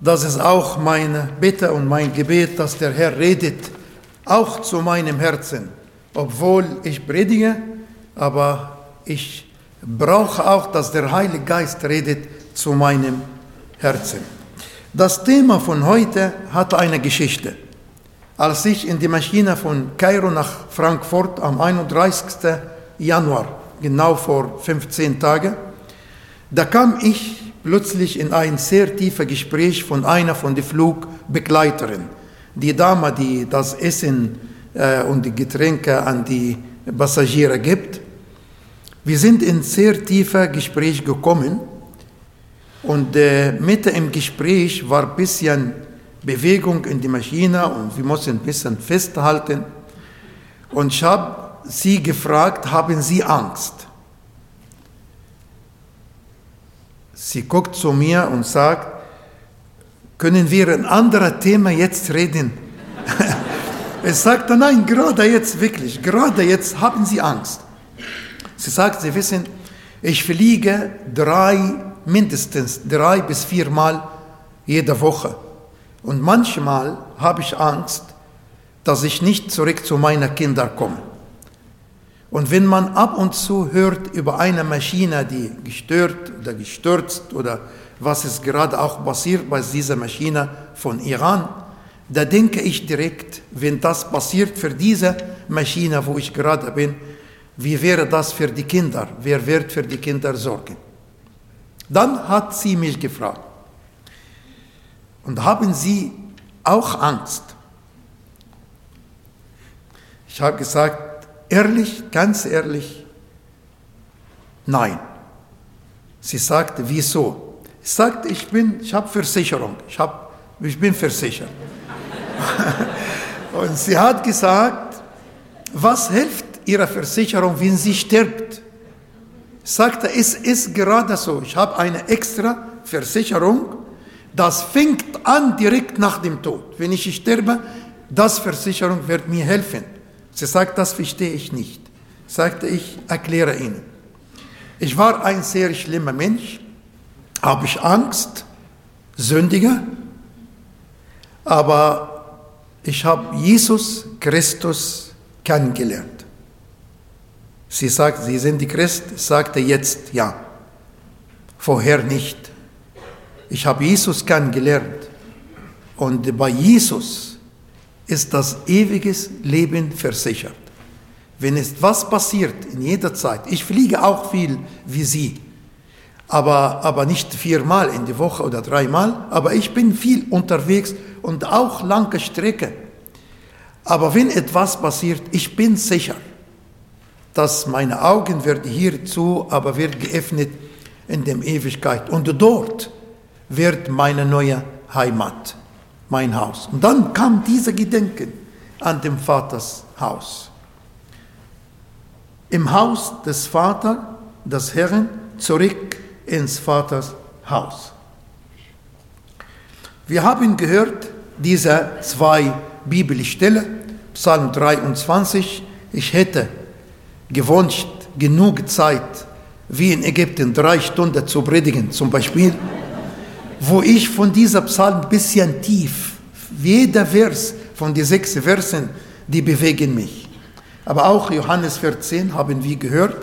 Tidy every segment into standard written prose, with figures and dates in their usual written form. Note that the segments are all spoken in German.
Das ist auch meine Bitte und mein Gebet, dass der Herr redet, auch zu meinem Herzen. Obwohl ich predige, aber ich brauche auch, dass der Heilige Geist redet zu meinem Herzen. Das Thema von heute hat eine Geschichte. Als ich in die Maschine von Kairo nach Frankfurt am 31. Januar, genau vor 15 Tagen, da kam ich plötzlich in ein sehr tiefes Gespräch von einer von den Flugbegleiterinnen. Die Dame, die das Essen und die Getränke an die Passagiere gibt. Wir sind in sehr tiefes Gespräch gekommen und mitten im Gespräch war ein bisschen Bewegung in die Maschine und wir mussten ein bisschen festhalten. Und ich habe sie gefragt, haben Sie Angst? Sie guckt zu mir und sagt, können wir ein anderes Thema jetzt reden? Ich sagte, nein, gerade jetzt wirklich, gerade jetzt haben Sie Angst. Sie sagt, Sie wissen, ich fliege mindestens 3 bis 4 Mal jede Woche. Und manchmal habe ich Angst, dass ich nicht zurück zu meinen Kindern komme. Und wenn man ab und zu hört über eine Maschine, die gestört oder gestürzt oder was ist gerade auch passiert bei dieser Maschine von Iran, da denke ich direkt, wenn das passiert für diese Maschine, wo ich gerade bin, wie wäre das für die Kinder? Wer wird für die Kinder sorgen? Dann hat sie mich gefragt, und haben Sie auch Angst? Ich habe gesagt, ehrlich, ganz ehrlich, nein. Sie sagte, wieso? Ich sagte, ich habe Versicherung, ich bin versichert. Und sie hat gesagt, was hilft Ihrer Versicherung, wenn sie stirbt? Ich sagte, es ist gerade so, ich habe eine extra Versicherung, das fängt an direkt nach dem Tod. Wenn ich sterbe, das Versicherung wird mir helfen. Sie sagt, das verstehe ich nicht. Sagte ich, erkläre Ihnen. Ich war ein sehr schlimmer Mensch, habe ich Angst, Sündiger, aber ich habe Jesus Christus kennengelernt. Sie sagt, Sie sind die Christ? Ich sagte jetzt ja, vorher nicht. Ich habe Jesus kennengelernt und bei Jesus ist das ewige Leben versichert. Wenn es was passiert in jeder Zeit, ich fliege auch viel wie Sie, aber nicht 4 Mal in die Woche oder 3 Mal, aber ich bin viel unterwegs und auch lange Strecke. Aber wenn etwas passiert, ich bin sicher, dass meine Augen werden hier zu, aber wird geöffnet in der Ewigkeit. Und dort wird meine neue Heimat, mein Haus. Und dann kam dieser Gedanke an dem Vaters Haus. Im Haus des Vaters, des Herrn, zurück ins Vaters Haus. Wir haben gehört, diese 2 Bibelstellen, Psalm 23, ich hätte gewünscht, genug Zeit, wie in Ägypten, 3 Stunden zu predigen, zum Beispiel, wo ich von dieser Psalm ein bisschen tief, jeder Vers von den 6 Versen, die bewegen mich. Aber auch Johannes 14 haben wir gehört.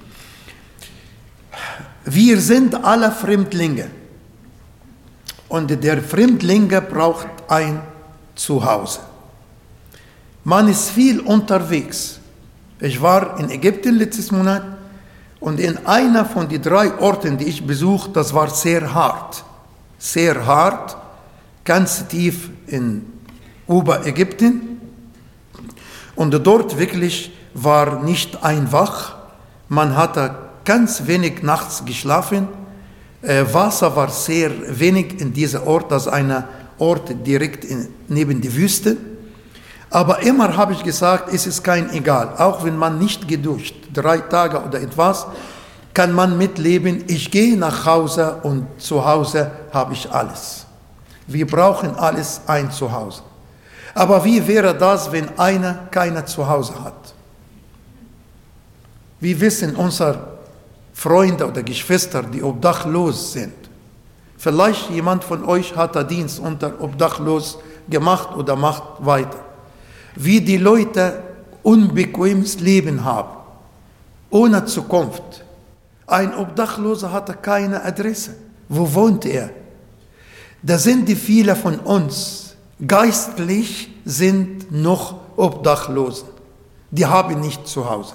Wir sind alle Fremdlinge. Und der Fremdlinge braucht ein Zuhause. Man ist viel unterwegs. Ich war in Ägypten letztes Monat und in einer von den 3 Orten, die ich besucht, das war sehr hart. Sehr hart, ganz tief in Oberägypten. Und dort wirklich war nicht einfach. Man hatte ganz wenig nachts geschlafen. Wasser war sehr wenig in diesem Ort, das ist ein Ort direkt neben der Wüste. Aber immer habe ich gesagt, es ist kein Egal. Auch wenn man nicht geduscht, 3 Tage oder etwas, kann man mitleben. Ich gehe nach Hause und zu Hause habe ich alles. Wir brauchen alles ein Zuhause. Aber wie wäre das, wenn einer keiner Zuhause hat? Wir wissen, unsere Freunde oder Geschwister, die obdachlos sind, Vielleicht jemand von euch hat da Dienst unter Obdachlos gemacht oder macht weiter. Wie die Leute unbequemes Leben haben, ohne Zukunft. Ein Obdachloser hatte keine Adresse. Wo wohnt er? Da sind die viele von uns, geistlich sind noch Obdachlosen. Die haben nicht zu Hause.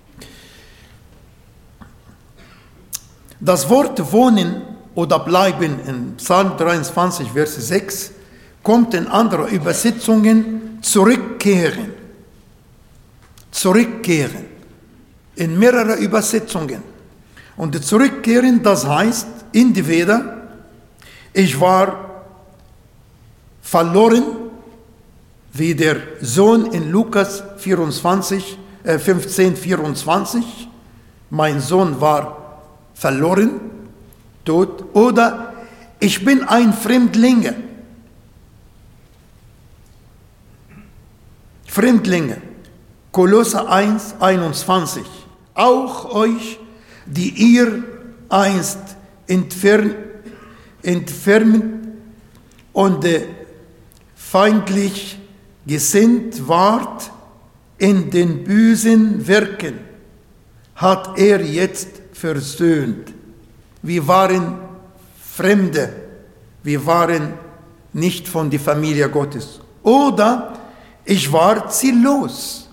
Das Wort wohnen oder bleiben in Psalm 23, Vers 6 kommt in anderen Übersetzungen zurückkehren. Zurückkehren. In mehreren Übersetzungen. Und zurückkehren, das heißt, entweder ich war verloren, wie der Sohn in Lukas 15, 24, mein Sohn war verloren, tot, oder ich bin ein Fremdlinge. Fremdlinge. Kolosser 1, 21. Auch euch, die ihr einst entfernt und feindlich gesinnt wart in den bösen Werken, hat er jetzt versöhnt. Wir waren Fremde, wir waren nicht von der Familie Gottes. Oder ich war ziellos.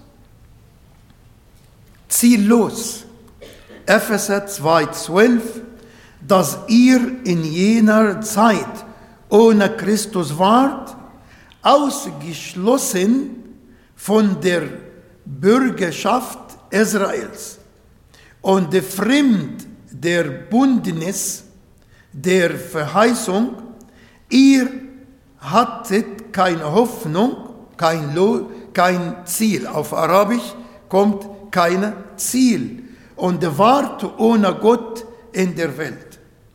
Ziellos. Epheser 2,12, dass ihr in jener Zeit ohne Christus wart, ausgeschlossen von der Bürgerschaft Israels und fremd der Bündnis der Verheißung. Ihr hattet keine Hoffnung, kein Ziel. Auf Arabisch kommt kein Ziel und wart ohne Gott in der Welt.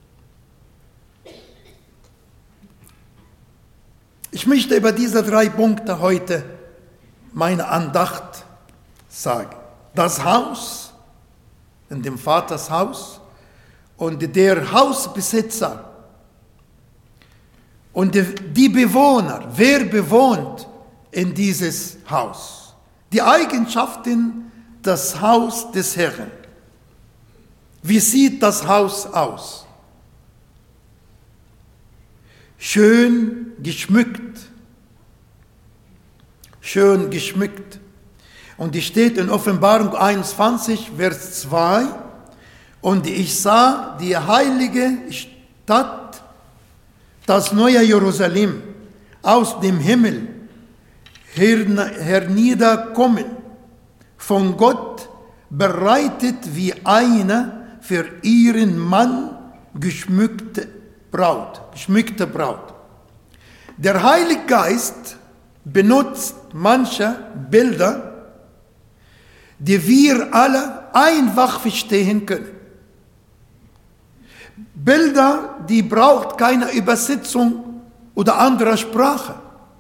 Ich möchte über diese 3 Punkte heute meine Andacht sagen. Das Haus, in dem Vaters Haus, und der Hausbesitzer und die Bewohner. Wer bewohnt in dieses Haus? Die Eigenschaften des Haus des Herrn. Wie sieht das Haus aus? Schön geschmückt. Schön geschmückt. Und es steht in Offenbarung 21, Vers 2, und ich sah die heilige Stadt, das neue Jerusalem, aus dem Himmel herniederkommen, von Gott bereitet wie eine für ihren Mann geschmückte Braut. Der Heilige Geist benutzt manche Bilder, die wir alle einfach verstehen können. Bilder, die braucht keine Übersetzung oder andere Sprache.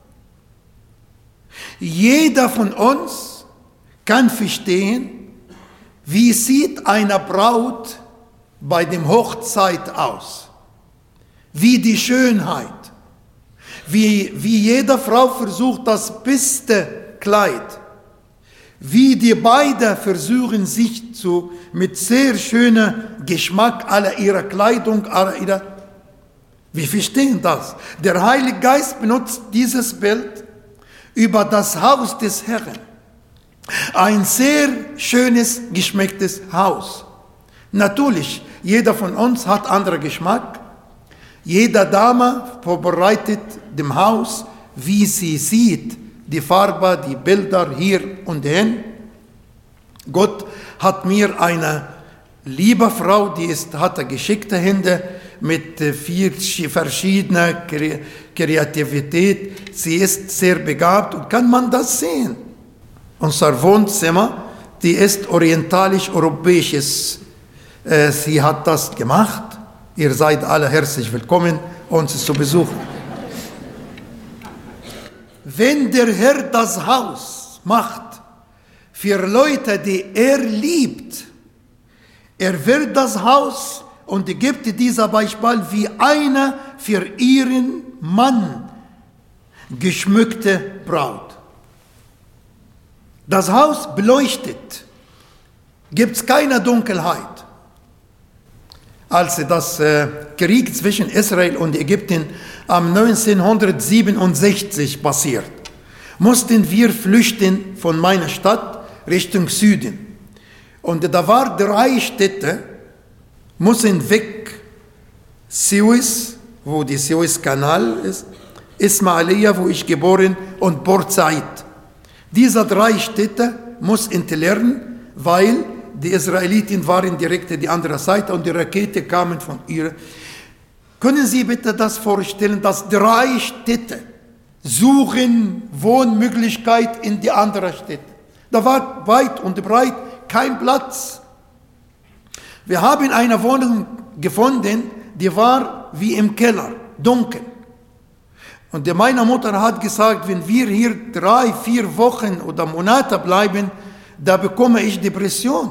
Jeder von uns kann verstehen, wie sieht eine Braut bei dem Hochzeit aus. Wie die Schönheit. Wie jede Frau versucht, das beste Kleid. Wie die beiden versuchen, sich mit sehr schönem Geschmack aller ihrer Kleidung, wir verstehen das. Der Heilige Geist benutzt dieses Bild über das Haus des Herrn. Ein sehr schönes, geschmecktes Haus. Natürlich, jeder von uns hat anderen Geschmack. Jede Dame vorbereitet dem Haus, wie sie sieht, die Farbe, die Bilder hier und hin. Gott hat mir eine liebe Frau, hatte geschickte Hände mit 4 verschiedener Kreativität. Sie ist sehr begabt und kann man das sehen. Unser Wohnzimmer, die ist orientalisch-europäisches. Sie hat das gemacht. Ihr seid alle herzlich willkommen, uns zu besuchen. Wenn der Herr das Haus macht für Leute, die er liebt, er wird das Haus, und gibt dieser Beispiel, wie eine für ihren Mann geschmückte Braut. Das Haus beleuchtet, gibt es keine Dunkelheit. Als das Krieg zwischen Israel und Ägypten am 1967 passiert, mussten wir flüchten von meiner Stadt Richtung Süden. Und da waren 3 Städte, mussten weg. Suez, wo der Suezkanal ist, Ismailia, wo ich geboren, und Port Said. Diese 3 Städte mussten entlernen, weil die Israeliten waren direkt die andere Seite und die Rakete kamen von ihr. Können Sie bitte das vorstellen, dass 3 Städte suchen Wohnmöglichkeit in die andere Städte? Da war weit und breit kein Platz. Wir haben eine Wohnung gefunden, die war wie im Keller, dunkel. Und meine Mutter hat gesagt, wenn wir hier 3, 4 Wochen oder Monate bleiben, da bekomme ich Depression.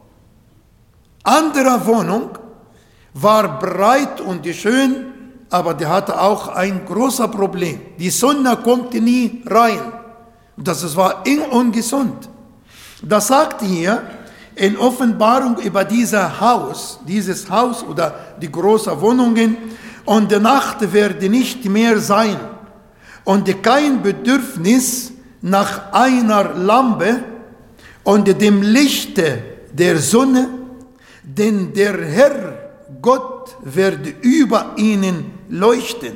Andere Wohnung war breit und schön, aber die hatte auch ein großes Problem. Die Sonne kommt nie rein. Das war ungesund. Das sagt hier in Offenbarung über dieses Haus oder die großen Wohnungen, und die Nacht werde nicht mehr sein und kein Bedürfnis nach einer Lampe und dem Lichte der Sonne, denn der Herr Gott wird über ihnen leuchten.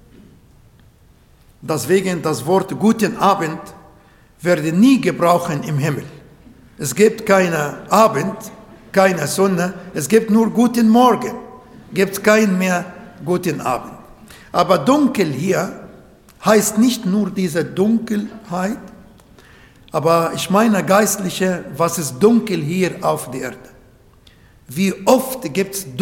Deswegen das Wort guten Abend werde nie gebrauchen im Himmel. Es gibt keinen Abend, keine Sonne, es gibt nur guten Morgen, gibt keinen mehr guten Abend. Aber dunkel hier heißt nicht nur diese Dunkelheit, aber ich meine geistliche, was ist dunkel hier auf der Erde? Wie oft gibt es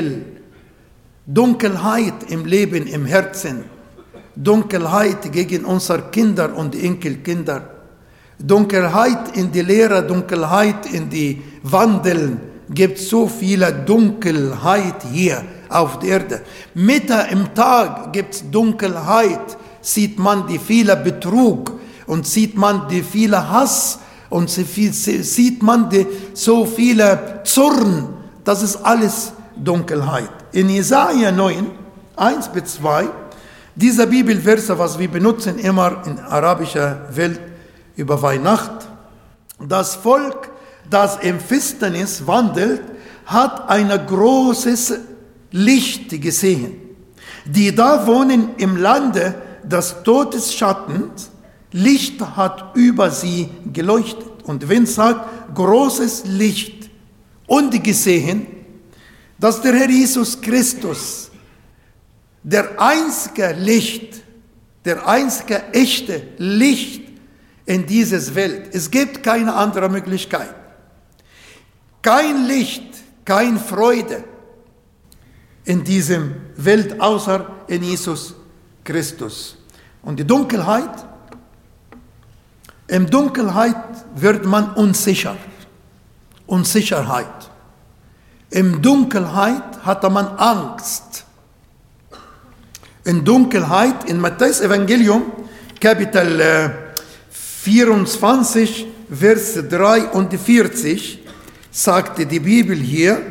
Dunkelheit im Leben, im Herzen, Dunkelheit gegen unsere Kinder und Enkelkinder, Dunkelheit in die Lehre, Dunkelheit in die Wandeln, gibt so viele Dunkelheit hier auf der Erde. Mitten im Tag gibt es Dunkelheit, sieht man die viele Betrug und sieht man die viele Hass und sieht man die so viele Zorn. Das ist alles Dunkelheit. In Jesaja 9, 1-2, dieser Bibelverse, was wir benutzen immer in arabischer Welt über Weihnachten, das Volk, das im Finsternis wandelt, hat ein großes Licht gesehen. Die da wohnen im Lande des Todesschattens, Licht hat über sie geleuchtet. Und wenn es sagt, großes Licht, und gesehen, dass der Herr Jesus Christus, der einzige Licht, der einzige echte Licht in dieser Welt. Es gibt keine andere Möglichkeit. Kein Licht, keine Freude in diesem Welt, außer in Jesus Christus. Und die Dunkelheit, in Dunkelheit wird man unsicher. Unsicherheit. In Dunkelheit hatte man Angst. In Dunkelheit, in Matthäus Evangelium, Kapitel 24, Vers 43, sagte die Bibel hier,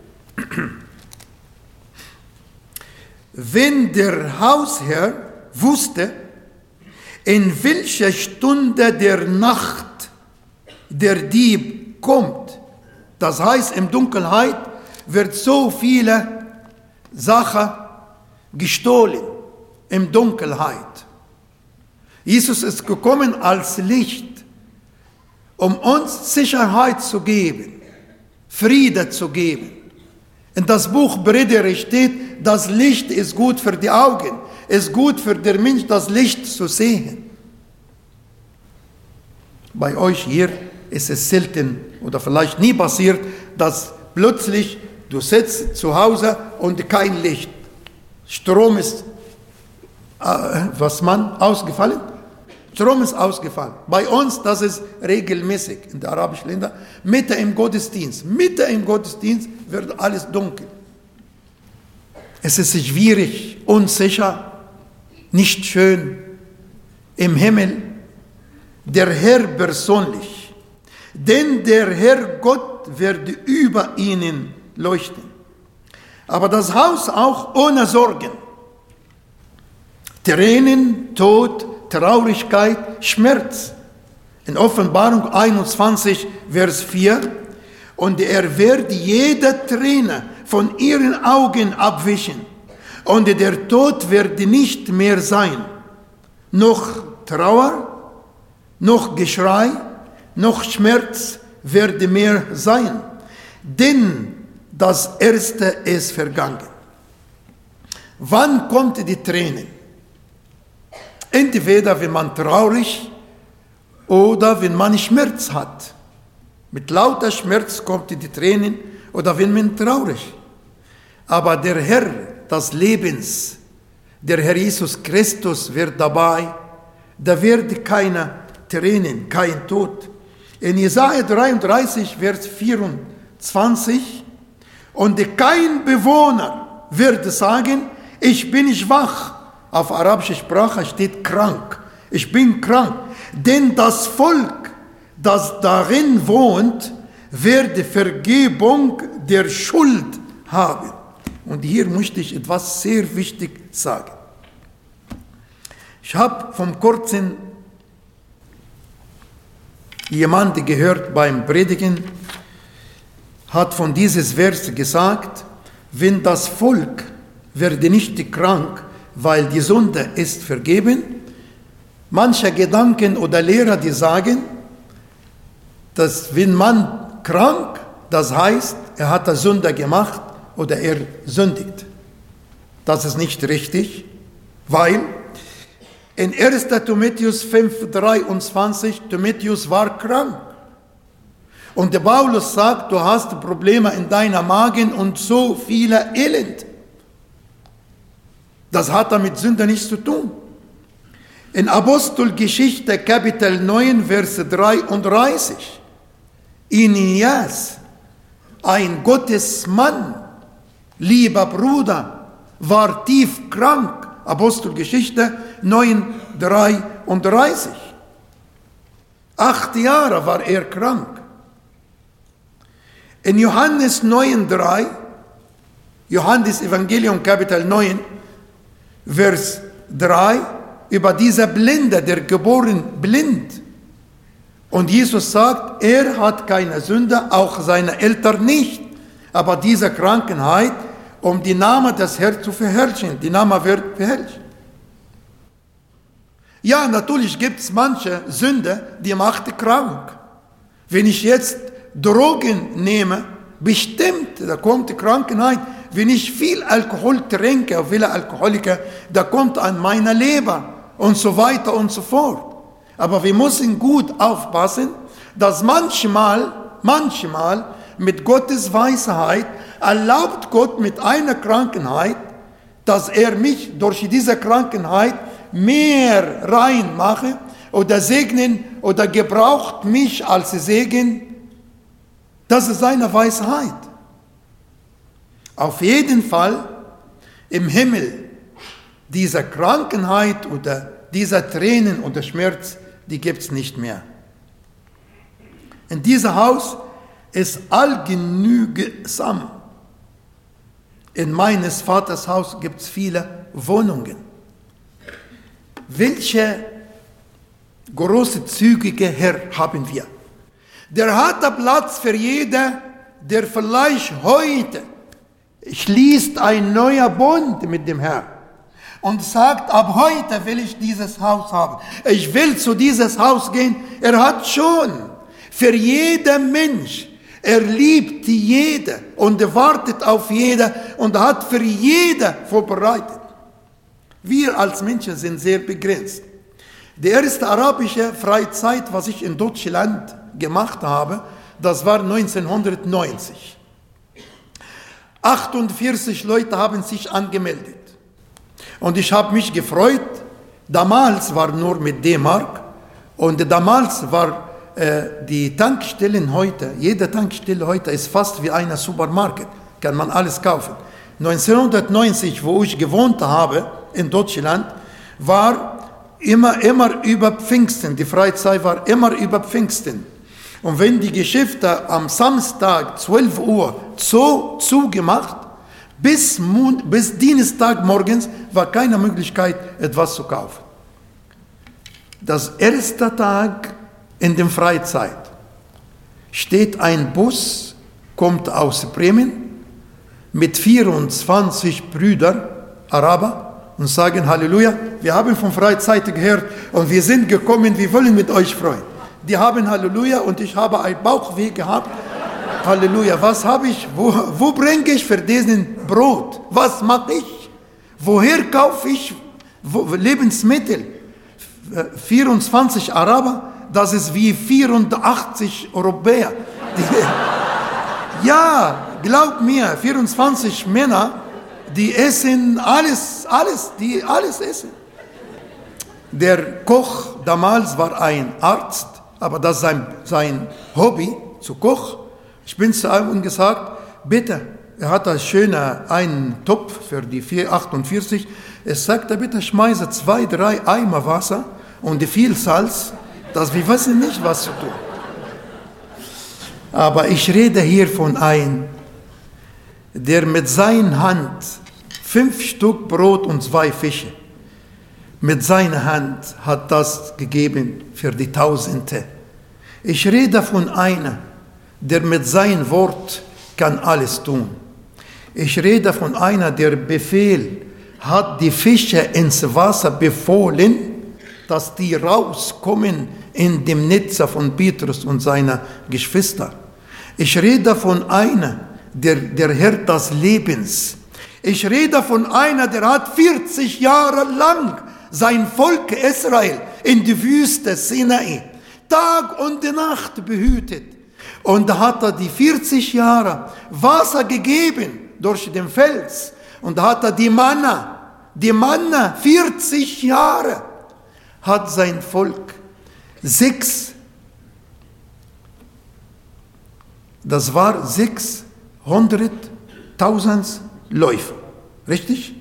wenn der Hausherr wusste, in welcher Stunde der Nacht der Dieb kommt, das heißt, in Dunkelheit wird so viele Sachen gestohlen, in Dunkelheit. Jesus ist gekommen als Licht, um uns Sicherheit zu geben, Friede zu geben. In das Buch Prediger steht, das Licht ist gut für die Augen, ist gut für den Mensch, das Licht zu sehen. Bei euch hier ist es selten oder vielleicht nie passiert, dass plötzlich du sitzt zu Hause und kein Licht. Strom ist, ausgefallen? Strom ist ausgefallen. Bei uns, das ist regelmäßig in den arabischen Ländern. Mitten im Gottesdienst wird alles dunkel. Es ist schwierig, unsicher, nicht schön. Im Himmel der Herr persönlich, denn der Herr Gott werde über ihnen leuchten. Aber das Haus auch ohne Sorgen. Tränen, Tod, Traurigkeit, Schmerz. In Offenbarung 21, Vers 4. Und er wird jede Träne von ihren Augen abwischen. Und der Tod wird nicht mehr sein. Noch Trauer, noch Geschrei, noch Schmerz werde mehr sein. Denn das Erste ist vergangen. Wann kommt die Tränen? Entweder wenn man traurig oder wenn man Schmerz hat. Mit lauter Schmerz kommt die Tränen oder wenn man traurig. Aber der Herr des Lebens, der Herr Jesus Christus wird dabei, da wird keine Tränen, kein Tod. In Jesaja 33, Vers 24, und kein Bewohner wird sagen, ich bin schwach. Auf arabischer Sprache steht krank. Ich bin krank. Denn das Volk, das darin wohnt, wird Vergebung der Schuld haben. Und hier möchte ich etwas sehr wichtig sagen. Ich habe vor kurzem jemanden gehört beim Predigen, hat von dieses Vers gesagt, wenn das Volk werde nicht krank, weil die Sünde ist vergeben. Manche Gedanken oder Lehrer, die sagen, dass wenn man krank, das heißt, er hat eine Sünde gemacht oder er sündigt. Das ist nicht richtig, weil in 1. Timotheus 5,23, Timotheus war krank. Und der Paulus sagt, du hast Probleme in deiner Magen und so viele Elend. Das hat mit Sünde nichts zu tun. In Apostelgeschichte Kapitel 9, Vers 33, Inias, ein Gottesmann, lieber Bruder, war tief krank. Apostelgeschichte 9, 33. 8 Jahre war er krank. In Johannes 9, 3, Johannes Evangelium Kapitel 9, Vers 3, über dieser Blinde, der geboren blind. Und Jesus sagt, er hat keine Sünde, auch seine Eltern nicht. Aber diese Krankheit, um die Namen des Herrn zu verherrlichen. Die Name wird verherrlicht. Ja, natürlich gibt es manche Sünde, die macht krank. Wenn ich jetzt Drogen nehme, bestimmt, da kommt die Krankheit. Wenn ich viel Alkohol trinke, viele Alkoholiker, da kommt an meine Leber und so weiter und so fort. Aber wir müssen gut aufpassen, dass manchmal mit Gottes Weisheit erlaubt Gott mit einer Krankheit, dass er mich durch diese Krankheit mehr reinmache oder segnen oder gebraucht mich als Segen. Das ist seine Weisheit. Auf jeden Fall im Himmel dieser Krankheit oder dieser Tränen oder Schmerz, die gibt es nicht mehr. In diesem Haus ist allgenügsam. In meines Vaters Haus gibt es viele Wohnungen. Welche großzügige Herr haben wir? Der hat Platz für jeden, der vielleicht heute schließt ein neuer Bund mit dem Herrn und sagt, ab heute will ich dieses Haus haben. Ich will zu dieses Haus gehen. Er hat schon für jeden Mensch, er liebt jede und er wartet auf jede und hat für jede vorbereitet. Wir als Menschen sind sehr begrenzt. Die erste arabische Freizeit, was ich in Deutschland gemacht habe, das war 1990. 48 Leute haben sich angemeldet. Und ich habe mich gefreut. Damals war nur mit D-Mark. Und damals war die Tankstellen heute, jede Tankstelle heute ist fast wie ein Supermarkt. Kann man alles kaufen. 1990, wo ich gewohnt habe in Deutschland, war immer über Pfingsten. Die Freizeit war immer über Pfingsten. Und wenn die Geschäfte am Samstag 12 Uhr zugemacht, bis Dienstag morgens war keine Möglichkeit, etwas zu kaufen. Das erste Tag in der Freizeit steht ein Bus, kommt aus Bremen mit 24 Brüdern, Araber, und sagen Halleluja, wir haben von Freizeit gehört und wir sind gekommen, wir wollen mit euch freuen. Die haben Halleluja und ich habe ein Bauchweh gehabt. Halleluja, was habe ich, wo bringe ich für diesen Brot? Was mache ich? Woher kaufe ich Lebensmittel? 24 Araber, das ist wie 84 Europäer. Ja, glaub mir, 24 Männer, die essen alles essen. Der Koch damals war ein Arzt, aber das ist sein Hobby, zu Koch. Ich bin zu ihm gesagt, bitte, er hat einen Topf für die 448. Er sagte, bitte schmeiße 2, 3 Eimer Wasser und viel Salz, dass wir wissen nicht, was zu tun. Aber ich rede hier von einem, der mit seiner Hand 5 Stück Brot und 2 Fische, mit seiner Hand hat das gegeben für die Tausende. Ich rede von einem, der mit seinem Wort kann alles tun. Ich rede von einer, der Befehl hat, die Fische ins Wasser befohlen, dass die rauskommen in dem Netz von Petrus und seiner Geschwister. Ich rede von einer, der Herr des Lebens. Ich rede von einer, der hat 40 Jahre lang sein Volk Israel in die Wüste Sinai Tag und Nacht behütet. Und da hat er die 40 Jahre Wasser gegeben durch den Fels. Und da hat er die Manna 40 Jahre hat sein Volk 600.000 Läufer. Richtig?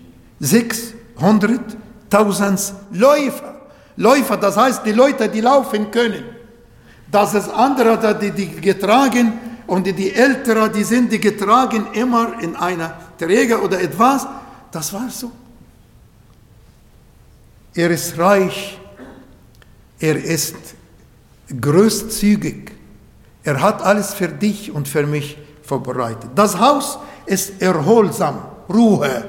600.000 Läufer, das heißt die Leute, die laufen können. Das ist andere, die getragen und die Älteren, die sind die getragen immer in einer Träger oder etwas. Das war so. Er ist reich, er ist großzügig, er hat alles für dich und für mich vorbereitet. Das Haus ist erholsam, Ruhe.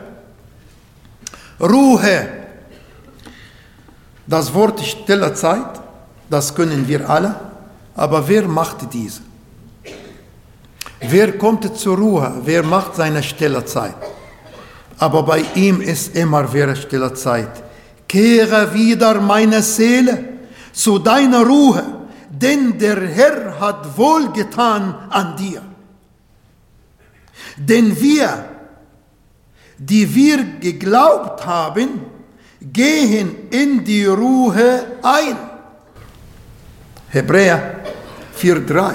Ruhe. Das Wort stille Zeit, das können wir alle, aber wer macht diese? Wer kommt zur Ruhe? Wer macht seine stille Zeit? Aber bei ihm ist immer wieder stille Zeit. Kehre wieder meine Seele zu deiner Ruhe, denn der Herr hat wohlgetan an dir. Denn wir, die wir geglaubt haben, gehen in die Ruhe ein. Hebräer 4,3.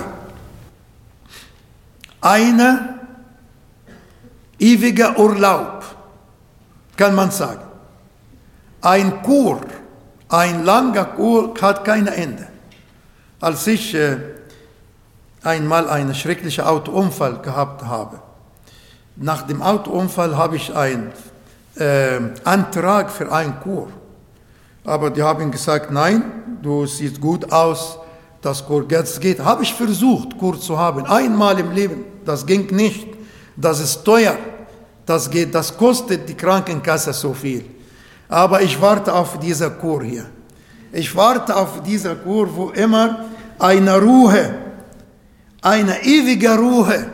Ein ewiger Urlaub, kann man sagen. Ein Kur, ein langer Kur hat kein Ende. Als ich einmal einen schrecklichen Autounfall gehabt habe, nach dem Autounfall habe ich einen Antrag für einen Kur. Aber die haben gesagt, nein, du siehst gut aus, das Kur jetzt geht. Habe ich versucht, Kur zu haben, einmal im Leben. Das ging nicht. Das ist teuer. Das kostet die Krankenkasse so viel. Aber ich warte auf diese Kur hier. Ich warte auf diese Kur, wo immer eine Ruhe, eine ewige Ruhe,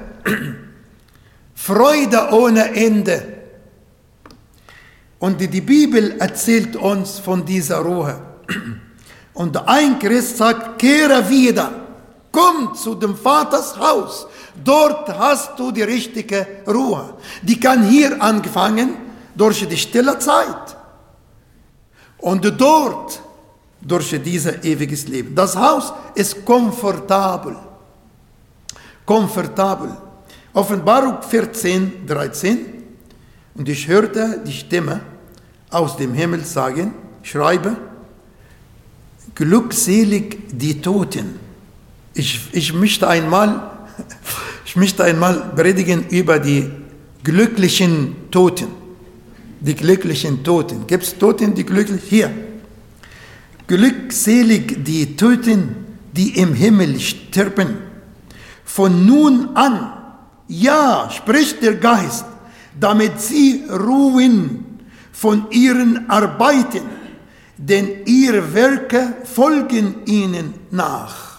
Freude ohne Ende. Und die Bibel erzählt uns von dieser Ruhe. Und ein Christ sagt, kehre wieder, komm zu dem Vaters Haus. Dort hast du die richtige Ruhe. Die kann hier anfangen durch die stille Zeit. Und dort durch dieses ewiges Leben. Das Haus ist komfortabel. Komfortabel. Offenbarung 14, 13. Und ich hörte die Stimme aus dem Himmel sagen, schreibe, glückselig die Toten. Ich möchte einmal predigen über die glücklichen Toten. Die glücklichen Toten. Gibt es Toten, die glücklich? Hier. Glückselig die Toten, die im Himmel sterben. Von nun an, ja, spricht der Geist, damit sie ruhen von ihren Arbeiten, denn ihre Werke folgen ihnen nach.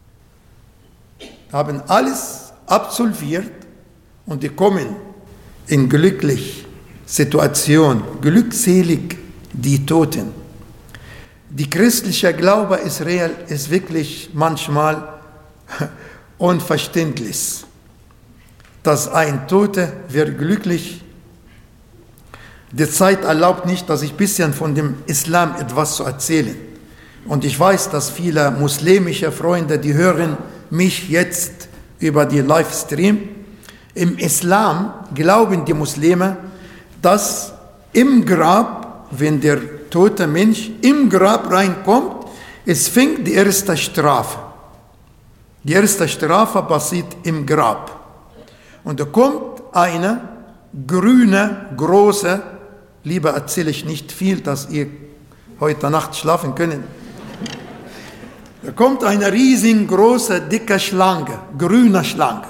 Haben alles absolviert und die kommen in glückliche Situation, glückselig die Toten. Die christliche Glaube ist wirklich manchmal unverständlich, dass ein Toter wird glücklich. Die Zeit erlaubt nicht, dass ich ein bisschen von dem Islam etwas zu erzählen. Und ich weiß, dass viele muslimische Freunde, die hören mich jetzt über die Livestream. Im Islam glauben die Muslime, dass im Grab, wenn der tote Mensch im Grab reinkommt, es fängt die erste Strafe. Die erste Strafe passiert im Grab. Und da kommt eine grüne, große, lieber erzähle ich nicht viel, dass ihr heute Nacht schlafen könnt. Da kommt eine riesengroße, dicke Schlange, grüne Schlange.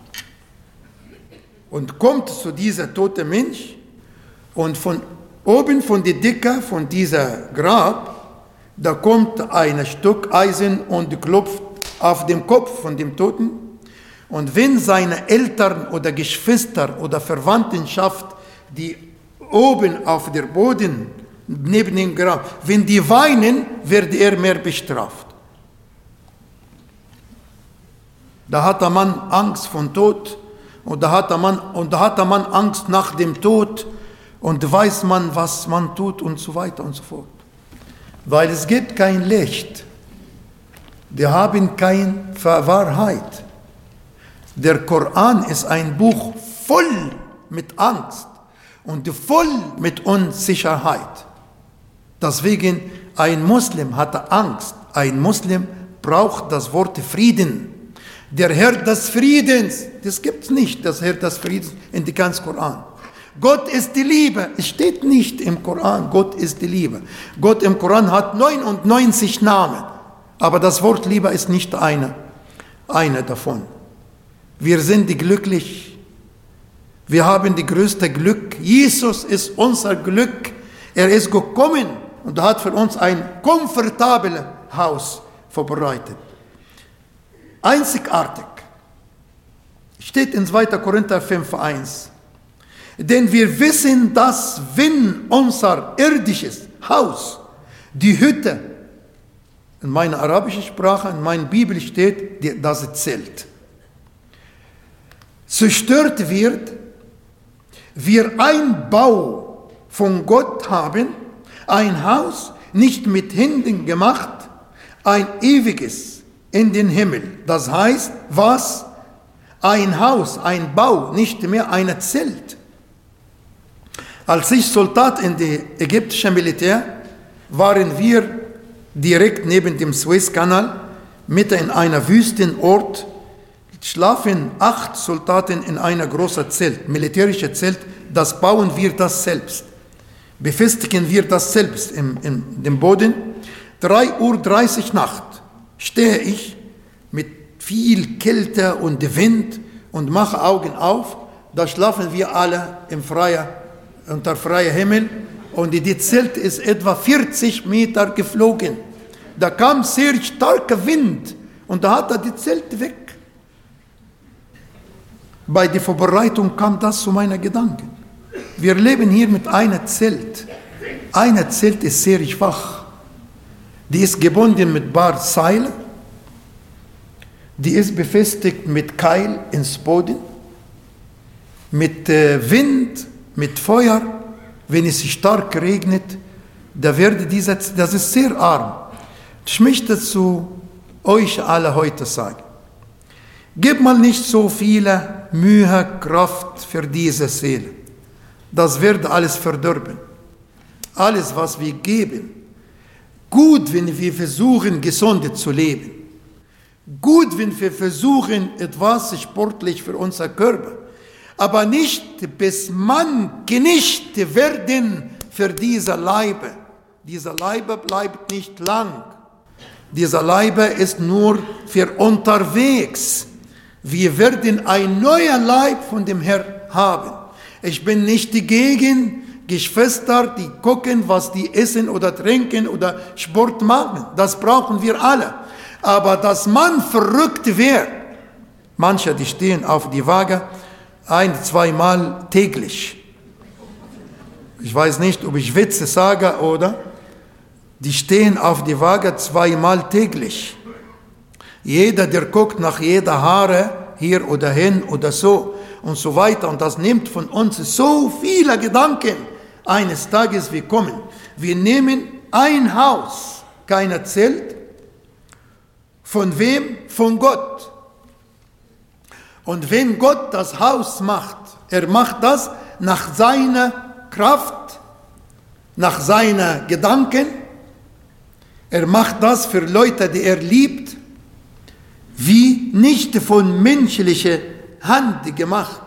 Und kommt zu dieser toten Mensch und von oben von der Decke von dieser Grab, da kommt ein Stück Eisen und klopft auf den Kopf von dem Toten. Und wenn seine Eltern oder Geschwister oder Verwandtschaft, die oben auf dem Boden neben dem Grab, wenn die weinen, wird er mehr bestraft. Da hat der Mann Angst vor Tod und da hat der Mann Angst nach dem Tod und weiß man, was man tut und so weiter und so fort. Weil es gibt kein Licht. Die haben keine Wahrheit. Der Koran ist ein Buch voll mit Angst und voll mit Unsicherheit. Deswegen, ein Muslim hatte Angst. Ein Muslim braucht das Wort Frieden. Der Herr des Friedens, das gibt es nicht, das Herr des Friedens in dem ganzen Koran. Gott ist die Liebe. Es steht nicht im Koran, Gott ist die Liebe. Gott im Koran hat 99 Namen, aber das Wort Liebe ist nicht eine davon. Wir sind glücklich. Wir haben die größte Glück. Jesus ist unser Glück. Er ist gekommen und hat für uns ein komfortables Haus vorbereitet. Einzigartig. Steht in 2. Korinther 5,1. Denn wir wissen, dass wenn unser irdisches Haus, die Hütte, in meiner arabischen Sprache, in meiner Bibel steht, das Zelt, zerstört wird, wir ein Bau von Gott haben, ein Haus nicht mit Händen gemacht, ein ewiges in den Himmel. Das heißt, was? Ein Haus, ein Bau, nicht mehr ein Zelt. Als ich Soldat in dem ägyptischen Militär, waren wir direkt neben dem Suezkanal, mitten in einer Wüstenort, schlafen 8 Soldaten in einer großen Zelt, militärische Zelt, das bauen wir das selbst. Befestigen wir das selbst in dem Boden. 3:30 Uhr Nacht stehe ich mit viel Kälte und Wind und mache Augen auf. Da schlafen wir alle unter freiem Himmel und die Zelt ist etwa 40 Meter geflogen. Da kam sehr starker Wind und da hat er die Zelt weg. Bei der Vorbereitung kam das zu meinen Gedanken. Wir leben hier mit einer Zelt. Eine Zelt ist sehr schwach. Die ist gebunden mit ein paar Seilen. Die ist befestigt mit Keil ins Boden. Mit Wind, mit Feuer. Wenn es stark regnet, das ist sehr arm. Ich möchte zu euch alle heute sagen, gebt mal nicht so viele Mühe, Kraft für diese Seele. das wird alles verdorben. Alles, was wir geben. Gut, wenn wir versuchen, gesund zu leben. Gut, wenn wir versuchen, etwas sportlich für unser Körper. Aber nicht, bis man Knecht werden für diese Leibe. Dieser Leibe bleibt nicht lang. Dieser Leibe ist nur für unterwegs. Wir werden ein neuer Leib von dem Herrn haben. Ich bin nicht gegen Geschwister, die gucken, was die essen oder trinken oder Sport machen. Das brauchen wir alle. Aber dass man verrückt wird, manche, die stehen auf die Waage 1-2 Mal täglich. Ich weiß nicht, ob ich Witze sage oder die stehen auf die Waage 2 Mal täglich. Jeder, der guckt nach jeder Haare, hier oder hin oder so und so weiter. Und das nimmt von uns so viele Gedanken. Eines Tages wir kommen. Wir nehmen ein Haus, keiner zählt. Von wem? Von Gott. Und wenn Gott das Haus macht, er macht das nach seiner Kraft, nach seinen Gedanken. Er macht das für Leute, die er liebt, wie nicht von menschlicher Hand gemacht.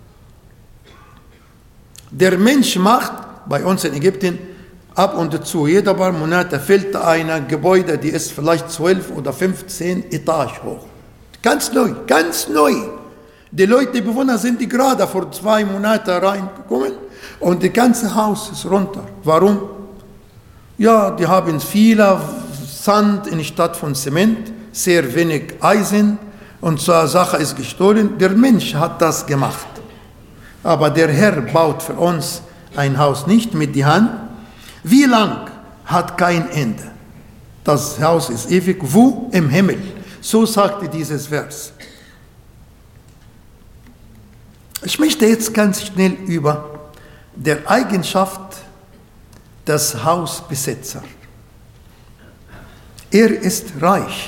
Der Mensch macht, bei uns in Ägypten, ab und zu, jeder paar Monate fällt ein Gebäude, die ist vielleicht 12 oder 15 Etagen hoch. Ganz neu, ganz neu. Die Leute, die Bewohner sind die gerade vor 2 Monaten reingekommen und das ganze Haus ist runter. Warum? Ja, die haben viel Sand in Stadt von Zement, sehr wenig Eisen und zur Sache ist gestohlen. Der Mensch hat das gemacht. Aber der Herr baut für uns ein Haus nicht mit der Hand. Wie lang? Hat kein Ende. Das Haus ist ewig. Wo? Im Himmel. So sagte dieses Vers. Ich möchte jetzt ganz schnell über die Eigenschaft des Hausbesitzers. Er ist reich.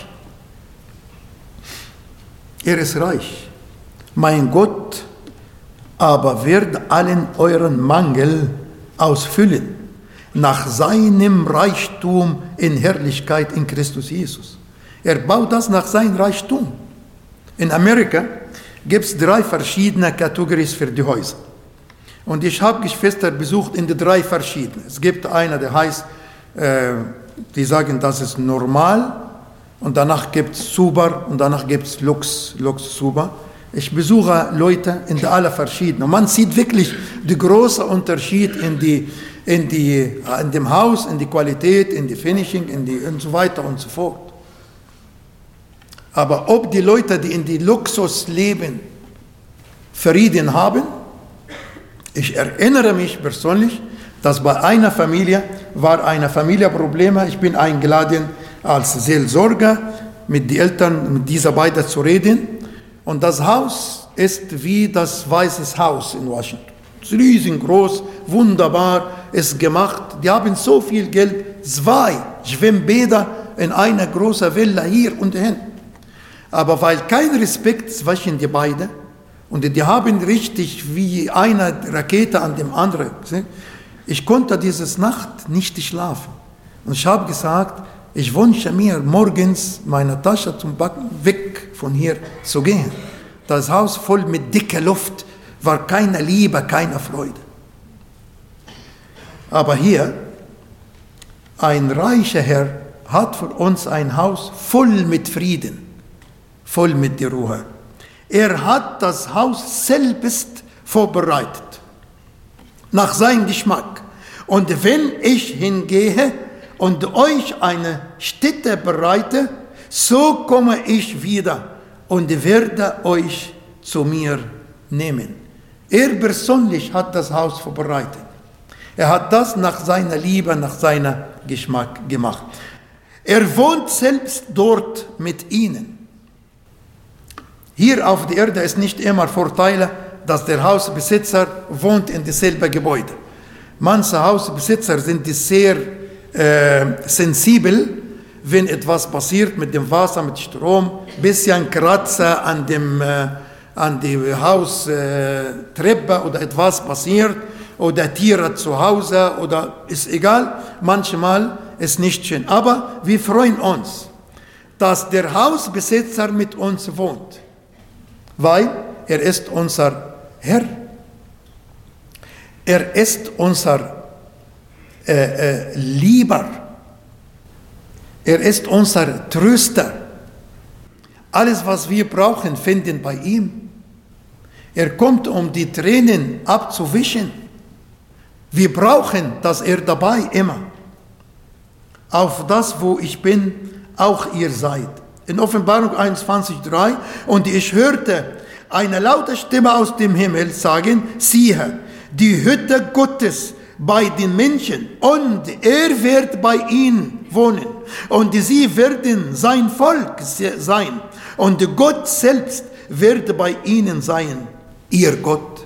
Er ist reich. Mein Gott aber wird allen euren Mangel ausfüllen, nach seinem Reichtum in Herrlichkeit in Christus Jesus. Er baut das nach seinem Reichtum. In Amerika gibt es 3 verschiedene Kategorien für die Häuser. Und ich habe Geschwister besucht in die 3 verschiedenen. Es gibt einer, der heißt, die sagen, das ist normal, und danach gibt es super, und danach gibt es Lux super. Ich besuche Leute in alle verschiedenen. Man sieht wirklich den großen Unterschied in dem Haus, in die Qualität, in die Finishing, und so weiter und so fort. Aber ob die Leute, die in die Luxus leben, Frieden haben, ich erinnere mich persönlich, dass bei einer Familie war eine Familie Probleme. Ich bin eingeladen als Seelsorger mit den Eltern, mit dieser beiden zu reden. Und das Haus ist wie das Weiße Haus in Washington. Es ist riesengroß, wunderbar, ist gemacht. Die haben so viel Geld, 2 Schwimmbäder in einer großen Villa hier und hin. Aber weil kein Respekt zwischen die beiden, und die haben richtig wie eine Rakete an dem anderen. Ich konnte diese Nacht nicht schlafen. Und ich habe gesagt, ich wünsche mir morgens meine Tasche zum Backen weg von hier zu gehen. Das Haus voll mit dicker Luft, war keine Liebe, keine Freude. Aber hier, ein reicher Herr hat für uns ein Haus voll mit Frieden, voll mit der Ruhe. Er hat das Haus selbst vorbereitet, nach seinem Geschmack. Und wenn ich hingehe und euch eine Stätte bereite, so komme ich wieder und werde euch zu mir nehmen. Er persönlich hat das Haus vorbereitet. Er hat das nach seiner Liebe, nach seinem Geschmack gemacht. Er wohnt selbst dort mit ihnen. Hier auf der Erde ist nicht immer Vorteile, dass der Hausbesitzer wohnt in dasselbe Gebäude. Manche Hausbesitzer sind sehr sensibel, wenn etwas passiert mit dem Wasser, mit Strom, bisschen Kratzer an die Haustreppe oder etwas passiert oder Tiere zu Hause oder ist egal, manchmal ist nicht schön. Aber wir freuen uns, dass der Hausbesitzer mit uns wohnt, weil er ist unser Herr. Er ist unser Lieber. Er ist unser Tröster. Alles, was wir brauchen, finden bei ihm. Er kommt, um die Tränen abzuwischen. Wir brauchen, dass er dabei immer. Auf das, wo ich bin, auch ihr seid. In Offenbarung 21,3: Und ich hörte eine laute Stimme aus dem Himmel sagen: Siehe, die Hütte Gottes bei den Menschen, und er wird bei ihnen wohnen. Und sie werden sein Volk sein. Und Gott selbst wird bei ihnen sein, ihr Gott.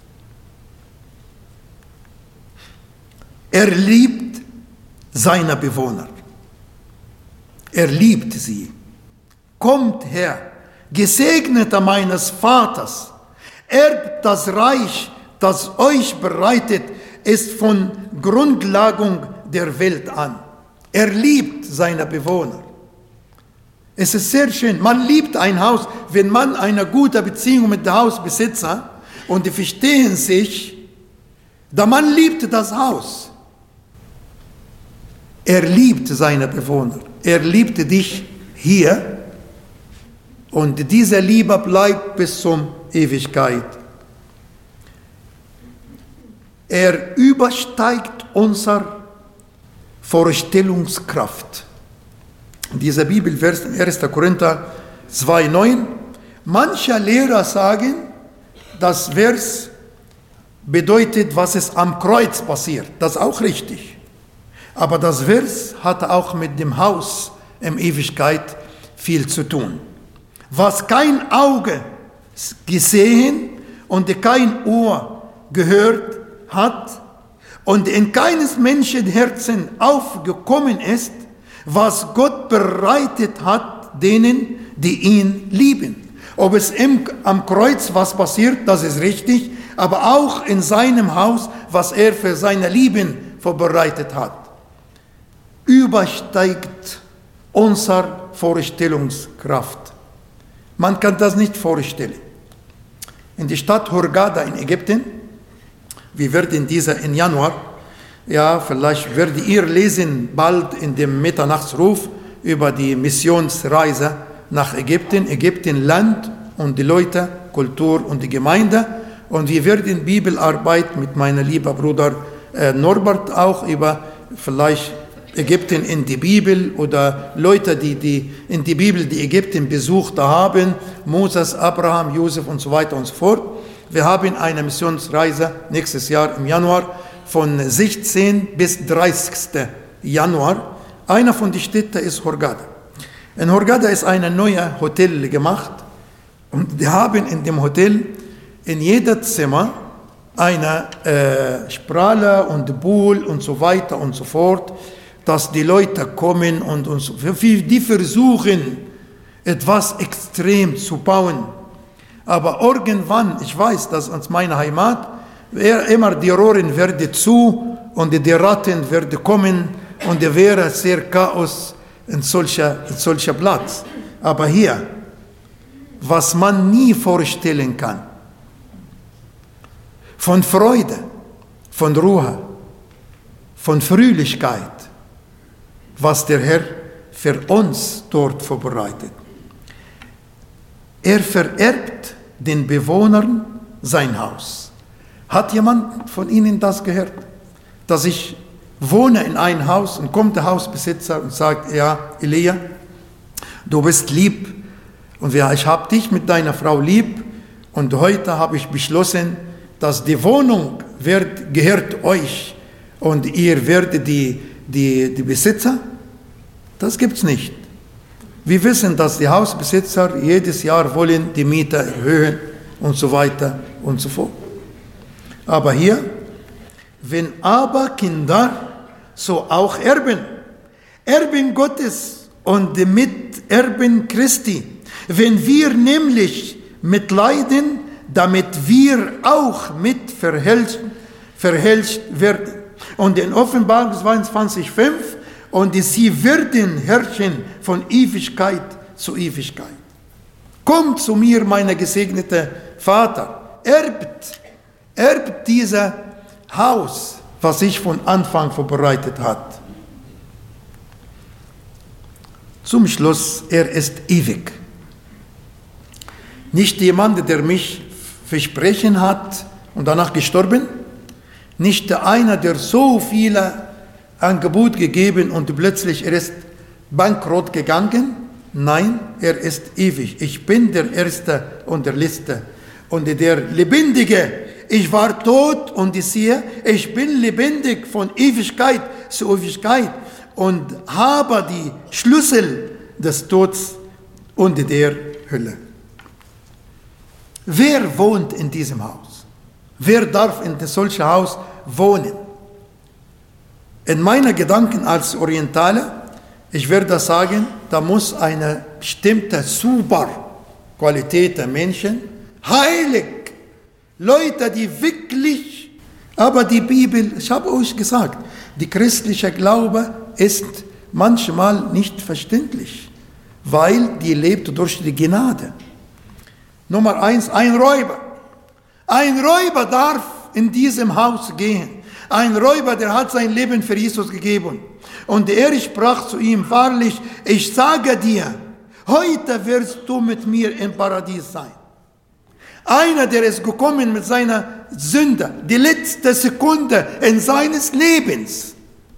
Er liebt seine Bewohner. Er liebt sie. Kommt her, Gesegneter meines Vaters, erbt das Reich, das euch bereitet ist von Grundlegung der Welt an. Er liebt seine Bewohner. Es ist sehr schön, man liebt ein Haus, wenn man eine gute Beziehung mit dem Hausbesitzer und die verstehen sich, der Mann liebt das Haus. Er liebt seine Bewohner. Er liebt dich hier und diese Liebe bleibt bis zur Ewigkeit. Er übersteigt unsere Vorstellungskraft. Dieser Bibelvers in 1. Korinther 2,9. Manche Lehrer sagen, das Vers bedeutet, was ist am Kreuz passiert. Das ist auch richtig. Aber das Vers hat auch mit dem Haus in Ewigkeit viel zu tun. Was kein Auge gesehen und kein Ohr gehört hat und in keines Menschen Herzen aufgekommen ist, was Gott bereitet hat denen, die ihn lieben. Ob es am Kreuz was passiert, das ist richtig, aber auch in seinem Haus, was er für seine Lieben vorbereitet hat, übersteigt unsere Vorstellungskraft. Man kann das nicht vorstellen. In der Stadt Hurghada in Ägypten, wir werden im Januar, ja, vielleicht werdet ihr lesen bald in dem Mitternachtsruf über die Missionsreise nach Ägypten, Ägypten Land und die Leute, Kultur und die Gemeinde. Und wir werden Bibelarbeit mit meinem lieben Bruder Norbert auch über vielleicht Ägypten in die Bibel oder Leute, die in die Bibel die Ägypten besucht haben, Moses, Abraham, Josef und so weiter und so fort. Wir haben eine Missionsreise nächstes Jahr im Januar von 16. bis 30. Januar. Einer von den Städten ist Hurghada. In Hurghada ist ein neues Hotel gemacht und die haben in dem Hotel in jedem Zimmer eine Sprache und Pool und so weiter und so fort, dass die Leute kommen und so. Die versuchen, etwas extrem zu bauen. Aber irgendwann, ich weiß, dass in meiner Heimat, immer die Rohren werden zu und die Ratten werden kommen und es wäre sehr Chaos in solcher Platz. Aber hier, was man nie vorstellen kann, von Freude, von Ruhe, von Fröhlichkeit, was der Herr für uns dort vorbereitet. Er vererbt den Bewohnern sein Haus. Hat jemand von Ihnen das gehört? Dass ich wohne in einem Haus und kommt der Hausbesitzer und sagt, ja, Elia, du bist lieb und ich habe dich mit deiner Frau lieb und heute habe ich beschlossen, dass die Wohnung gehört euch und ihr werdet die Besitzer. Das gibt es nicht. Wir wissen, dass die Hausbesitzer jedes Jahr wollen die Miete erhöhen und so weiter und so fort. Aber hier, wenn aber Kinder, so auch Erben, Erben Gottes und Miterben Christi, wenn wir nämlich mitleiden, damit wir auch mit verherrlicht werden. Und in Offenbarung 22,5, und sie werden herrschen von Ewigkeit zu Ewigkeit. Kommt zu mir, mein gesegneter Vater, erbt dieses Haus, was sich von Anfang vorbereitet hat. Zum Schluss, er ist ewig. Nicht jemand, der mich versprochen hat und danach gestorben, nicht einer, der so viele Angebote gegeben und plötzlich er ist bankrott gegangen. Nein, er ist ewig. Ich bin der Erste und der Letzte und der Lebendige. Ich war tot und ich sehe, ich bin lebendig von Ewigkeit zu Ewigkeit und habe die Schlüssel des Todes und der Hölle. Wer wohnt in diesem Haus? Wer darf in solchem Haus wohnen? In meinen Gedanken als Orientaler, ich werde sagen, da muss eine bestimmte super Qualität der Menschen, heilig, Leute, die wirklich, aber die Bibel, ich habe euch gesagt, die christliche Glaube ist manchmal nicht verständlich, weil die lebt durch die Gnade. Nummer 1, ein Räuber. Ein Räuber darf in diesem Haus gehen. Ein Räuber, der hat sein Leben für Jesus gegeben. Und er sprach zu ihm, wahrlich, ich sage dir, heute wirst du mit mir im Paradies sein. Einer, der ist gekommen mit seiner Sünde, die letzte Sekunde in seines Lebens.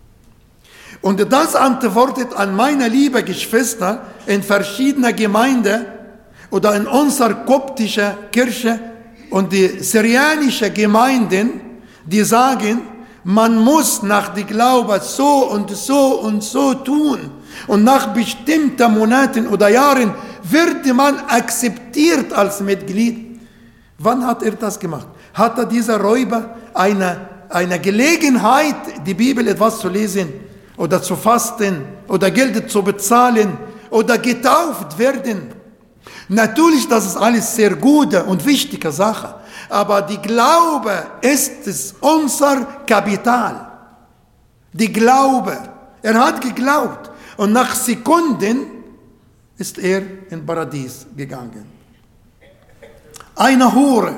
Und das antwortet an meine liebe Geschwister in verschiedenen Gemeinden oder in unserer koptischen Kirche und die syrianischen Gemeinden, die sagen, man muss nach dem Glauben so und so und so tun. Und nach bestimmten Monaten oder Jahren wird man akzeptiert als Mitglied. Wann hat er das gemacht? Hatte dieser Räuber eine Gelegenheit, die Bibel etwas zu lesen oder zu fasten oder Geld zu bezahlen oder getauft werden? Natürlich, das ist alles sehr gute und wichtige Sache. Aber die Glaube ist unser Kapital. Die Glaube. Er hat geglaubt. Und nach Sekunden ist er in Paradies gegangen. Eine Hure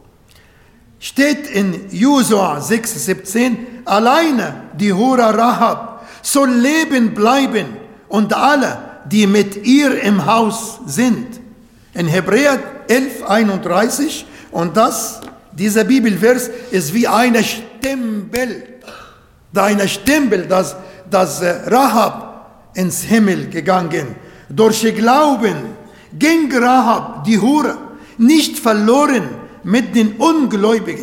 steht in Josua 6,17, alleine die Hure Rahab soll leben bleiben und alle, die mit ihr im Haus sind. In Hebräer 11,31, und dieser Bibelvers ist wie eine Stempel, dass Rahab ins Himmel gegangen. Durch Glauben ging Rahab, die Hure, nicht verloren mit den Ungläubigen.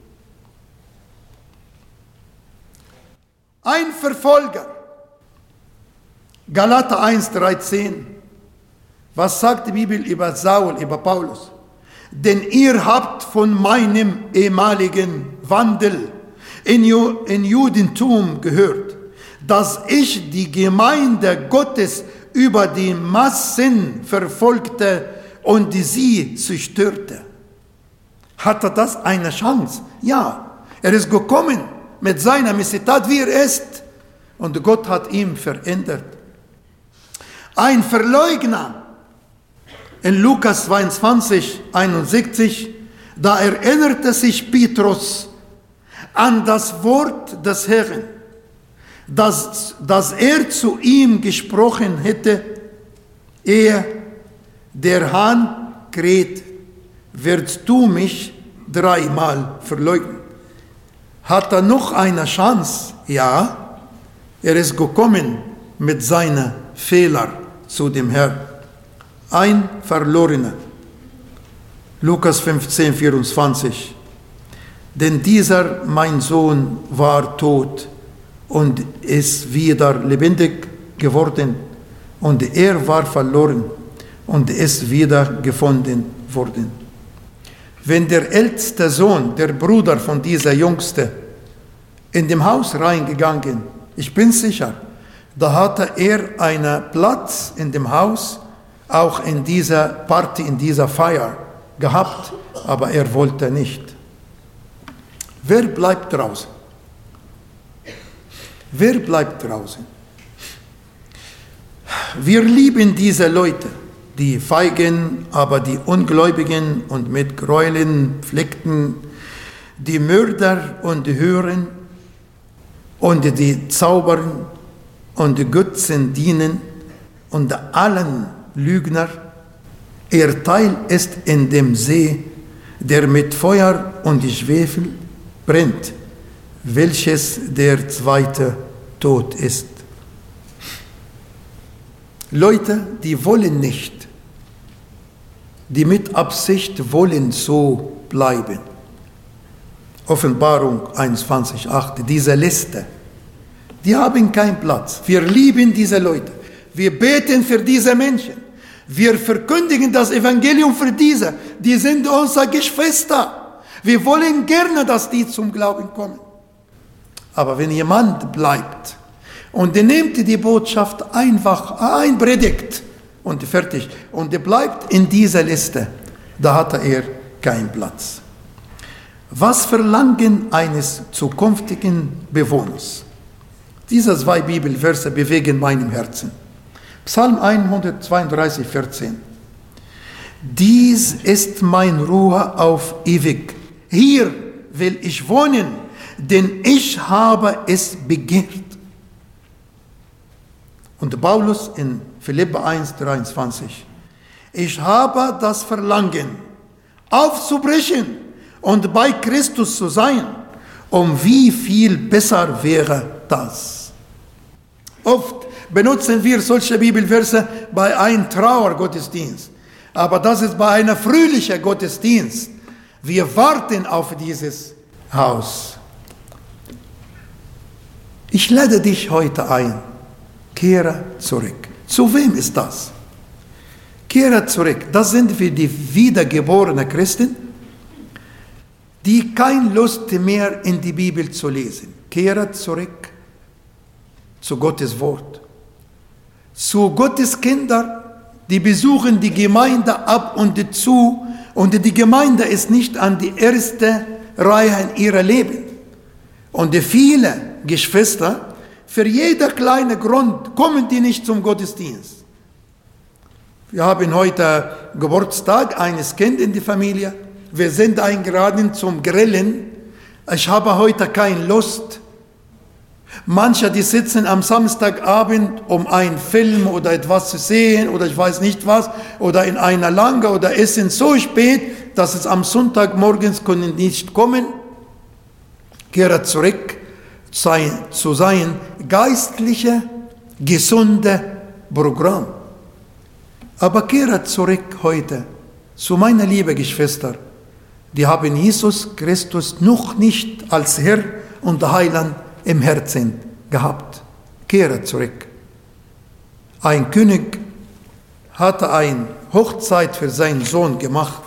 Ein Verfolger, Galater 1,13. Was sagt die Bibel über Saul, über Paulus? Denn ihr habt von meinem ehemaligen Wandel in Judentum gehört, dass ich die Gemeinde Gottes über die Massen verfolgte und sie zerstörte. Hatte das eine Chance? Ja, er ist gekommen mit seiner Missetat, wie er ist, und Gott hat ihn verändert. Ein Verleugner, in Lukas 22,61, da erinnerte sich Petrus an das Wort des Herrn, dass er zu ihm gesprochen hätte, ehe der Hahn kräht, wirst du mich 3-mal verleugnen. Hat er noch eine Chance? Ja, er ist gekommen mit seinen Fehlern zu dem Herrn. Ein Verlorener. Lukas 15,24. Denn dieser, mein Sohn, war tot und ist wieder lebendig geworden. Und er war verloren und ist wieder gefunden worden. Wenn der älteste Sohn, der Bruder von dieser Jüngste, in dem Haus reingegangen, ich bin sicher, da hatte er einen Platz in dem Haus, auch in dieser Party, in dieser Feier gehabt, aber er wollte nicht. Wer bleibt draußen? Wer bleibt draußen? Wir lieben diese Leute, die Feigen, aber die Ungläubigen und mit Gräueln pflegten, die Mörder und die Hören und die zaubern und die Götzen dienen und allen Lügner. Ihr Teil ist in dem See, der mit Feuer und Schwefel brennt, welches der zweite Tod ist. Leute, die wollen nicht, die mit Absicht wollen so bleiben. Offenbarung 21,8, diese Liste, die haben keinen Platz. Wir lieben diese Leute. Wir beten für diese Menschen. Wir verkündigen das Evangelium für diese. Die sind unsere Geschwister. Wir wollen gerne, dass die zum Glauben kommen. Aber wenn jemand bleibt und der nimmt die Botschaft einfach einpredigt und fertig und der bleibt in dieser Liste, da hat er keinen Platz. Was verlangen eines zukünftigen Bewohners? Diese 2 Bibelverse bewegen meinem Herzen. Psalm 132, 14. Dies ist mein Ruhe auf ewig. Hier will ich wohnen, denn ich habe es begehrt. Und Paulus in Philipper 1, 23. Ich habe das Verlangen, aufzubrechen und bei Christus zu sein. Wie viel besser wäre das? Oft benutzen wir solche Bibelverse bei einem Trauergottesdienst. Aber das ist bei einem fröhlichen Gottesdienst. Wir warten auf dieses Haus. Ich lade dich heute ein. Kehre zurück. Zu wem ist das? Kehre zurück. Das sind für die wiedergeborenen Christen, die keine Lust mehr in die Bibel zu lesen. Kehre zurück zu Gottes Wort. Zu Gottes Kindern, die besuchen die Gemeinde ab und zu, und die Gemeinde ist nicht an die erste Reihe in ihrem Leben. Und die viele Geschwister, für jeden kleinen Grund kommen die nicht zum Gottesdienst. Wir haben heute Geburtstag eines Kindes in der Familie. Wir sind eingeladen zum Grillen. Ich habe heute keine Lust. Manche, die sitzen am Samstagabend, um einen Film oder etwas zu sehen oder ich weiß nicht was, oder in einer Lange oder essen so spät, dass es am Sonntagmorgens können nicht kommen. Kehre zurück zu sein geistliche, gesunde Programm. Aber kehre zurück heute zu meinen lieben Geschwistern, die haben Jesus Christus noch nicht als Herr und Heiland im Herzen gehabt. Kehre zurück. Ein König hatte eine Hochzeit für seinen Sohn gemacht.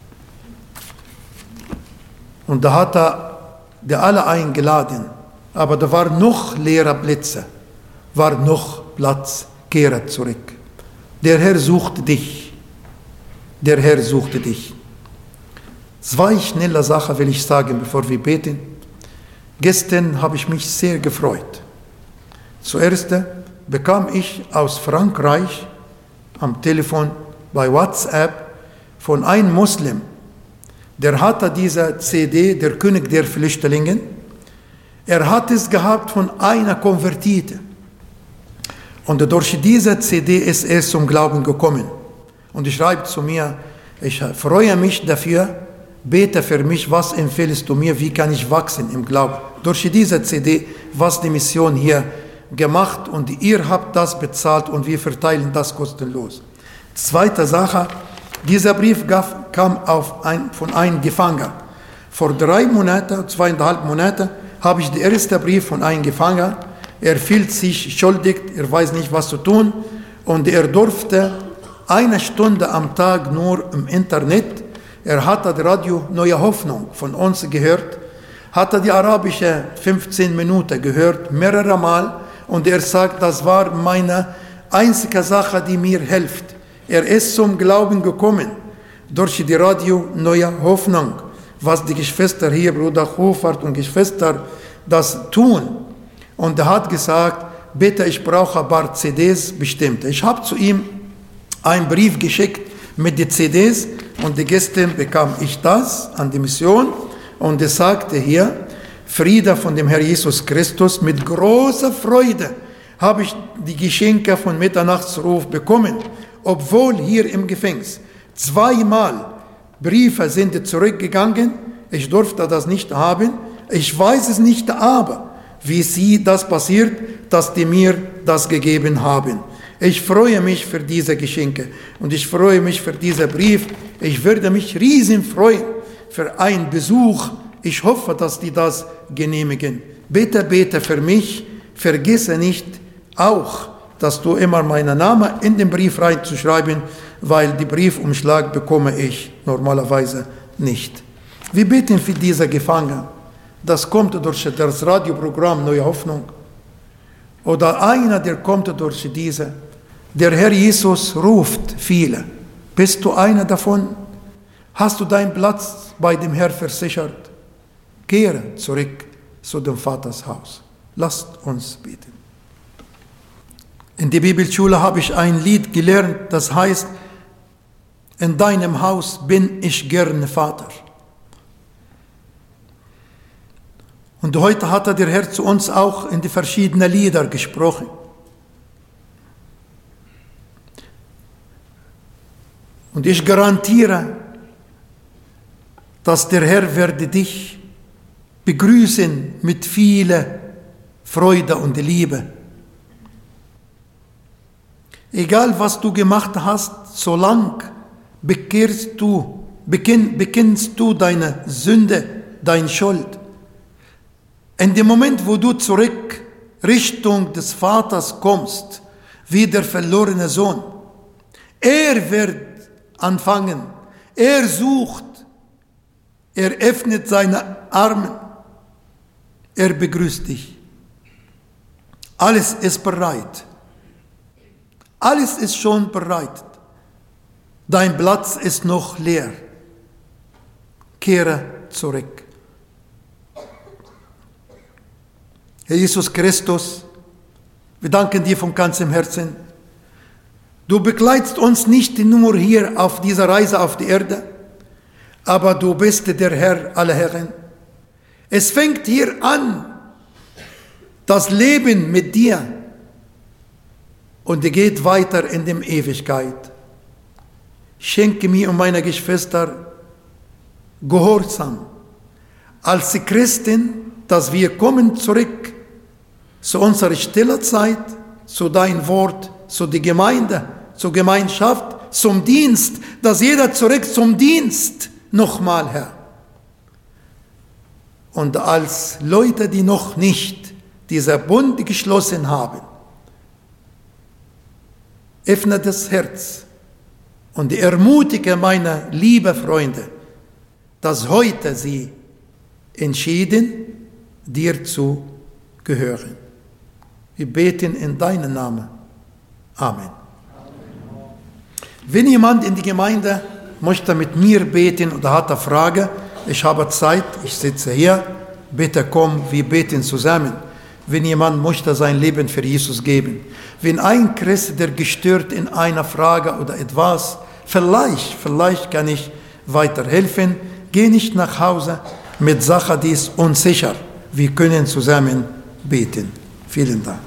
Und da hat er die alle eingeladen. Aber da waren noch leere Plätze. War noch Platz. Kehre zurück. Der Herr sucht dich. Der Herr sucht dich. 2 schnelle Sachen will ich sagen, bevor wir beten. Gestern habe ich mich sehr gefreut. Zuerst bekam ich aus Frankreich am Telefon bei WhatsApp von einem Muslim, der hatte diese CD, der König der Flüchtlinge. Er hat es gehabt von einer Konvertite. Und durch diese CD ist er zum Glauben gekommen. Und er schreibt zu mir, ich freue mich dafür, bete für mich, was empfiehlst du mir, wie kann ich wachsen im Glauben? Durch diese CD, was die Mission hier gemacht und ihr habt das bezahlt und wir verteilen das kostenlos. Zweite Sache, dieser Brief kam von einem Gefangenen. Vor 3 Monaten, 2,5 Monate, habe ich den ersten Brief von einem Gefangenen. Er fühlt sich schuldig, er weiß nicht, was zu tun und er durfte 1 Stunde am Tag nur im Internet. Er hatte das Radio Neue Hoffnung von uns gehört, hatte die arabische 15 Minuten gehört, mehrere Mal, und er sagt, das war meine einzige Sache, die mir hilft. Er ist zum Glauben gekommen durch die Radio Neue Hoffnung. was die Geschwister hier, Bruder Hofert und Geschwister, das tun. Und er hat gesagt, bitte, ich brauche ein paar CDs bestimmte. Ich habe zu ihm einen Brief geschickt mit den CDs und gestern bekam ich das an die Mission und er sagte hier, Friede von dem Herr Jesus Christus, mit großer Freude habe ich die Geschenke von Mitternachtsruf bekommen, obwohl hier im Gefängnis 2-mal Briefe sind zurückgegangen, ich durfte das nicht haben, ich weiß es nicht, aber wie sie das passiert, dass die mir das gegeben haben. Ich freue mich für diese Geschenke und ich freue mich für diesen Brief. Ich würde mich riesig freuen für einen Besuch. Ich hoffe, dass die das genehmigen. Bitte, bitte für mich, vergesse nicht auch, dass du immer meinen Namen in den Brief reinzuschreiben, weil die Briefumschlag bekomme ich normalerweise nicht. Wir beten für diese Gefangenen. Das kommt durch das Radioprogramm Neue Hoffnung. Oder einer, der kommt durch diese. Der Herr Jesus ruft viele. Bist du einer davon? Hast du deinen Platz bei dem Herrn versichert? Kehre zurück zu dem Vaters Haus. Lasst uns beten. In der Bibelschule habe ich ein Lied gelernt, das heißt, in deinem Haus bin ich gerne Vater. Und heute hat der Herr zu uns auch in die verschiedenen Lieder gesprochen. Und ich garantiere, dass der Herr werde dich begrüßen mit viel Freude und Liebe. Egal was du gemacht hast, solange bekennst du deine Sünde, deine Schuld. In dem Moment, wo du zurück Richtung des Vaters kommst, wie der verlorene Sohn, er wird anfangen, er sucht, er öffnet seine Arme, er begrüßt dich. Alles ist bereit. Alles ist schon bereit. Dein Platz ist noch leer. Kehre zurück. Herr Jesus Christus, wir danken dir von ganzem Herzen. Du begleitst uns nicht nur hier auf dieser Reise auf die Erde, aber du bist der Herr aller Herren. Es fängt hier an, das Leben mit dir, und geht weiter in der Ewigkeit. Schenke mir und meiner Geschwister Gehorsam als Christen, dass wir kommen zurück zu unserer stiller Zeit, zu dein Wort, zu der Gemeinde, zur Gemeinschaft, zum Dienst, dass jeder zurück zum Dienst nochmal, Herr. Und als Leute, die noch nicht dieser Bund geschlossen haben, öffne das Herz und ermutige meine lieben Freunde, dass heute sie entschieden, dir zu gehören. Wir beten in deinen Namen. Amen. Wenn jemand in die Gemeinde möchte mit mir beten oder hat eine Frage, ich habe Zeit, ich sitze hier, bitte komm, wir beten zusammen. Wenn jemand möchte sein Leben für Jesus geben. Wenn ein Christ, der gestört in einer Frage oder etwas, vielleicht kann ich weiterhelfen, geh nicht nach Hause mit Sache, die ist unsicher. Wir können zusammen beten. Vielen Dank.